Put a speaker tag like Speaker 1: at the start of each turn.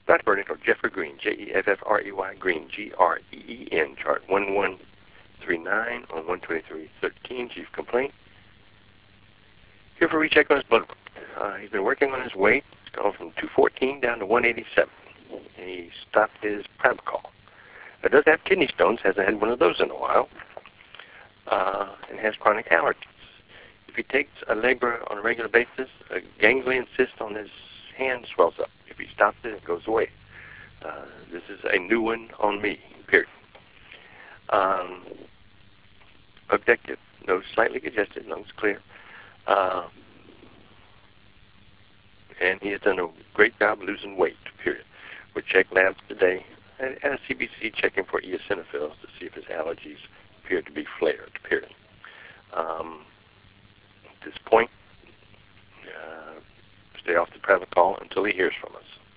Speaker 1: Not verdict, or Jeffrey Green, Jeffrey Green, Green, chart 1139 on 123.13, chief complaint. Here for a recheck on his blood work. He's been working on his weight. It's gone from 214 down to 187. And he stopped his Pravachol. It does have kidney stones, hasn't had one of those in a while, and has chronic allergies. If he takes Allegra on a regular basis, a ganglion cyst on his hand swells up. If he stops it, it goes away. This is a new one on me, period. Objective, nose slightly congested, lungs clear. And he has done a great job losing weight, period. We checked labs today and a CBC checking for eosinophils to see if his allergies appear to be flared, period. At this point, stay off the Pravachol until he hears from us.